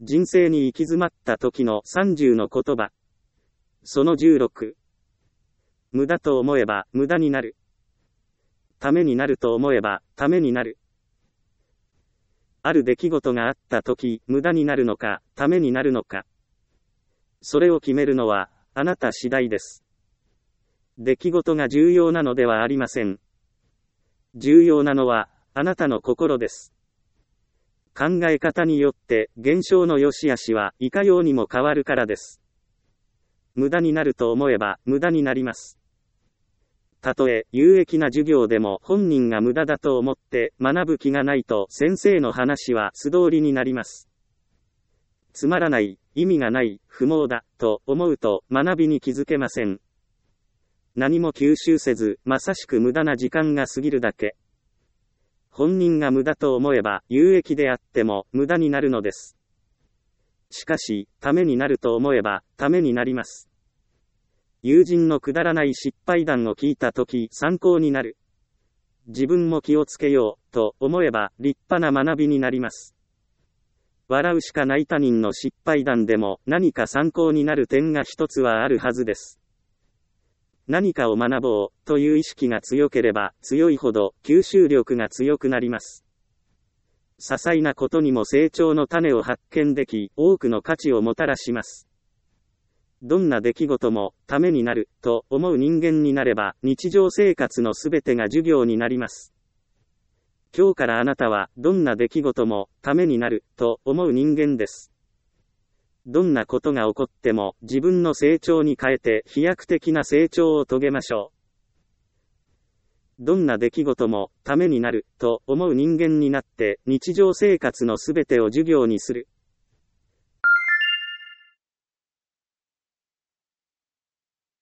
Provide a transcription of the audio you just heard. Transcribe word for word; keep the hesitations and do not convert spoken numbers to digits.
人生に行き詰まった時のさんじゅうの言葉。そのじゅうろく。無駄と思えば無駄になる。ためになると思えばためになる。ある出来事があった時、無駄になるのか、ためになるのか。それを決めるのは、あなた次第です。出来事が重要なのではありません。重要なのは、あなたの心です。考え方によって、現象の良し悪しはいかようにも変わるからです。無駄になると思えば、無駄になります。たとえ、有益な授業でも本人が無駄だと思って学ぶ気がないと先生の話は素通りになります。つまらない、意味がない、不毛だ、と思うと学びに気づけません。何も吸収せず、まさしく無駄な時間が過ぎるだけ。本人が無駄と思えば有益であっても無駄になるのです。しかし、ためになると思えばためになります。友人のくだらない失敗談を聞いたとき参考になる。自分も気をつけようと思えば立派な学びになります。笑うしかない他人の失敗談でも何か参考になる点が一つはあるはずです。何かを学ぼうという意識が強ければ強いほど吸収力が強くなります。些細なことにも成長の種を発見でき、多くの価値をもたらします。どんな出来事もためになると思う人間になれば日常生活のすべてが授業になります。今日からあなたはどんな出来事もためになると思う人間です。どんなことが起こっても自分の成長に変えて飛躍的な成長を遂げましょう。どんな出来事もためになると思う人間になって日常生活のすべてを授業にする。